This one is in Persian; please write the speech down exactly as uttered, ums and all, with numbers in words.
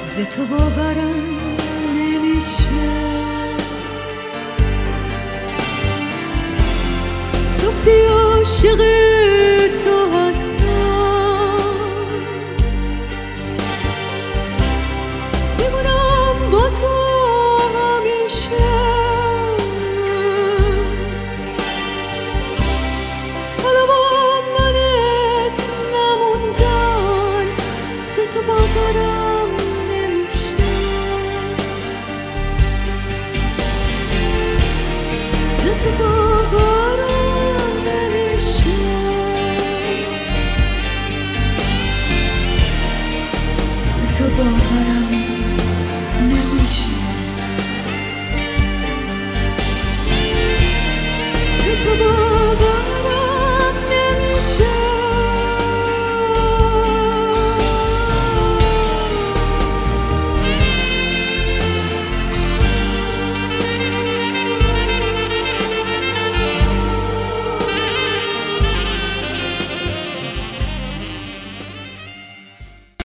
ز تو باورم نمیشه. گفتی عاشق تو هستم، میمونم با تو همیشه. حالا با منت نموندن ز تو باورم نمیشه. ز تو باورم نمیشه. ز تو باورم